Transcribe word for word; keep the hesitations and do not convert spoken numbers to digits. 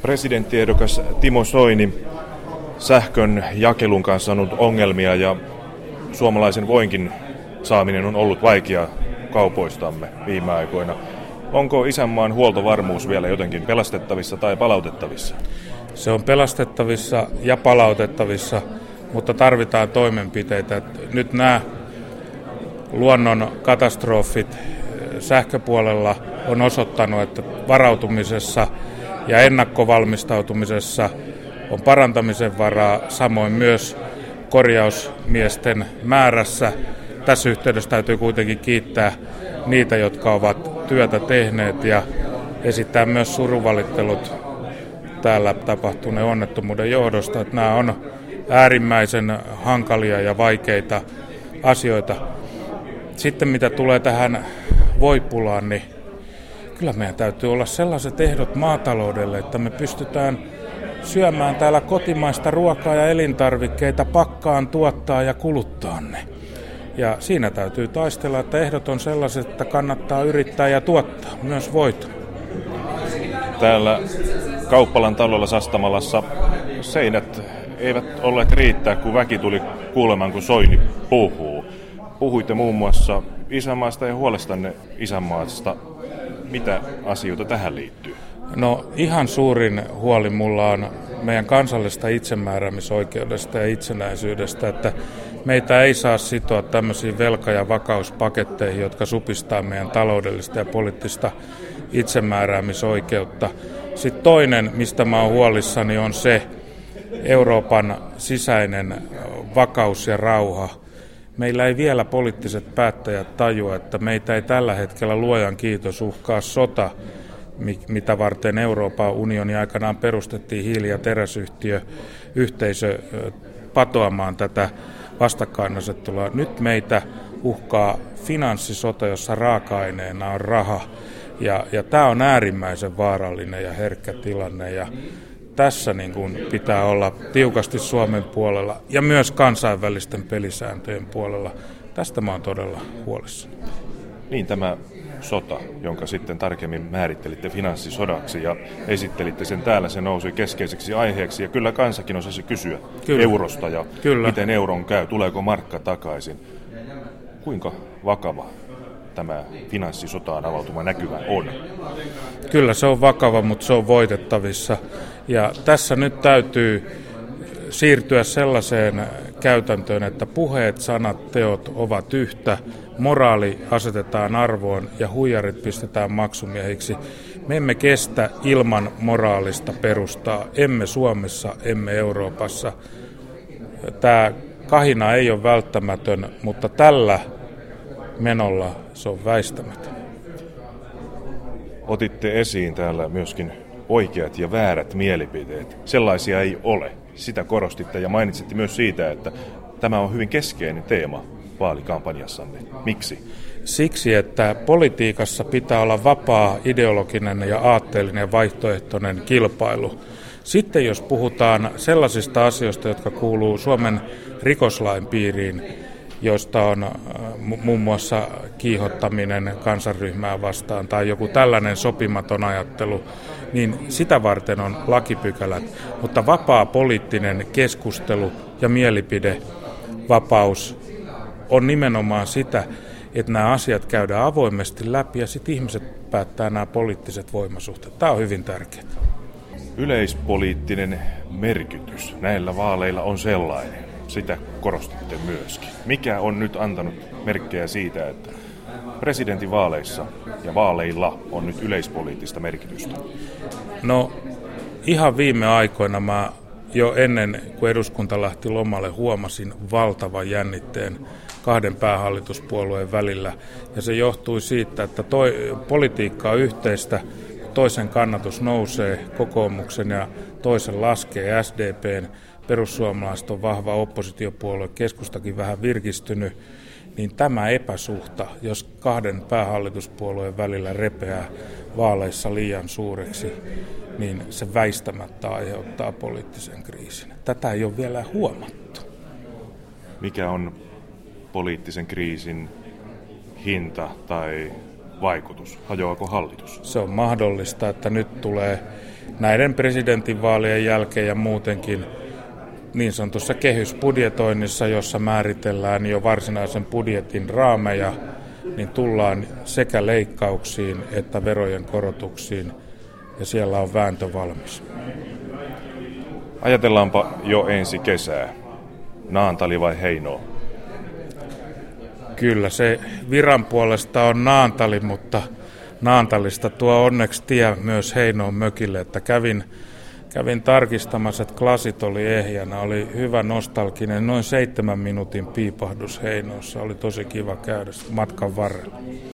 Presidenttiehdokas Timo Soini, sähkön jakelun kanssa on ollut ongelmia ja suomalaisen voinkin saaminen on ollut vaikea kaupoistamme viime aikoina. Onko isänmaan huoltovarmuus vielä jotenkin pelastettavissa tai palautettavissa? Se on pelastettavissa ja palautettavissa, mutta tarvitaan toimenpiteitä. Nyt nämä luonnon katastrofit sähköpuolella on osoittanut, että varautumisessa ja ennakkovalmistautumisessa on parantamisen varaa, samoin myös korjausmiesten määrässä. Tässä yhteydessä täytyy kuitenkin kiittää niitä, jotka ovat työtä tehneet ja esittää myös surunvalittelut täällä tapahtuneen onnettomuuden johdosta. Että nämä on äärimmäisen hankalia ja vaikeita asioita. Sitten mitä tulee tähän voipulaan, niin kyllä meidän täytyy olla sellaiset ehdot maataloudelle, että me pystytään syömään täällä kotimaista ruokaa ja elintarvikkeita, pakkaan, tuottaa ja kuluttaa ne. Ja siinä täytyy taistella, että ehdot on sellaiset, että kannattaa yrittää ja tuottaa myös voita. Täällä Kauppalan talolla Sastamalassa seinät eivät olleet riittää, kun väki tuli kuulemaan, kun Soini puhuu. Puhuitte muun muassa isänmaasta ja huolestanne isänmaasta. Mitä asioita tähän liittyy? No ihan suurin huoli mulla on meidän kansallista itsemääräämisoikeudesta ja itsenäisyydestä, että meitä ei saa sitoa tämmöisiin velka- ja vakauspaketteihin, jotka supistaa meidän taloudellista ja poliittista itsemääräämisoikeutta. Sitten toinen, mistä mä oon huolissani, on se Euroopan sisäinen vakaus ja rauha. Meillä ei vielä poliittiset päättäjät tajua, että meitä ei tällä hetkellä luojan kiitos uhkaa sota, mitä varten Euroopan unioni aikanaan perustettiin hiili- ja teräsyhtiö, yhteisö patoamaan tätä vastakkainasettelua. Nyt meitä uhkaa finanssisota, jossa raaka-aineena on raha. Ja, ja tämä on äärimmäisen vaarallinen ja herkkä tilanne. Ja tässä niin kuin pitää olla tiukasti Suomen puolella ja myös kansainvälisten pelisääntöjen puolella. Tästä mä oon todella huolissani. Niin, tämä sota, jonka sitten tarkemmin määrittelitte finanssisodaksi ja esittelitte sen täällä, se nousui keskeiseksi aiheeksi. Ja kyllä kansakin osasi kysyä kyllä. eurosta ja kyllä. miten euron käy, tuleeko markka takaisin. Kuinka vakava tämä finanssisotaan avautuma näkymä on? Kyllä se on vakava, mutta se on voitettavissa. Ja tässä nyt täytyy siirtyä sellaiseen käytäntöön, että puheet, sanat, teot ovat yhtä, moraali asetetaan arvoon ja huijarit pistetään maksumiehiksi. Me emme kestä ilman moraalista perustaa, emme Suomessa, emme Euroopassa. Tämä kahina ei ole välttämätön, mutta tällä menolla se on väistämätön. Otitte esiin täällä myöskin oikeat ja väärät mielipiteet. Sellaisia ei ole. Sitä korostitte ja mainitsitte myös siitä, että tämä on hyvin keskeinen teema vaalikampanjassanne. Miksi? Siksi, että politiikassa pitää olla vapaa, ideologinen ja aatteellinen ja vaihtoehtoinen kilpailu. Sitten jos puhutaan sellaisista asioista, jotka kuuluu Suomen rikoslain piiriin, joista on muun muassa kiihottaminen kansanryhmää vastaan tai joku tällainen sopimaton ajattelu, niin sitä varten on lakipykälät. Mutta vapaa poliittinen keskustelu ja mielipidevapaus on nimenomaan sitä, että nämä asiat käydään avoimesti läpi ja sitten ihmiset päättää nämä poliittiset voimasuhteet. Tämä on hyvin tärkeää. Yleispoliittinen merkitys näillä vaaleilla on sellainen. Sitä korostitte myöskin. Mikä on nyt antanut merkkejä siitä, että presidentinvaaleissa ja vaaleilla on nyt yleispoliittista merkitystä? No ihan viime aikoina mä jo ennen kuin eduskunta lähti lomalle huomasin valtavan jännitteen kahden päähallituspuolueen välillä. Ja se johtui siitä, että toi, politiikka on yhteistä, toisen kannatus nousee kokoomuksen ja toisen laskee S D P:n. Perussuomalaiset on vahva oppositiopuolue, keskustakin vähän virkistynyt, niin tämä epäsuhta, jos kahden päähallituspuolueen välillä repeää vaaleissa liian suureksi, niin se väistämättä aiheuttaa poliittisen kriisin. Tätä ei ole vielä huomattu. Mikä on poliittisen kriisin hinta tai vaikutus? Hajoako hallitus? Se on mahdollista, että nyt tulee näiden presidentinvaalien jälkeen ja muutenkin niin sanotussa kehysbudjetoinnissa, jossa määritellään jo varsinaisen budjetin raameja, niin tullaan sekä leikkauksiin että verojen korotuksiin, ja siellä on vääntö valmis. Ajatellaanpa jo ensi kesää. Naantali vai Heinoo? Kyllä se viran puolesta on Naantali, mutta Naantalista tuo onneksi tie myös Heinoon mökille, että kävin, kävin tarkistamassa, että klasit oli ehjänä, oli hyvä nostalginen, noin seitsemän minuutin piipahdus Heinoossa, oli tosi kiva käydä matkan varrella.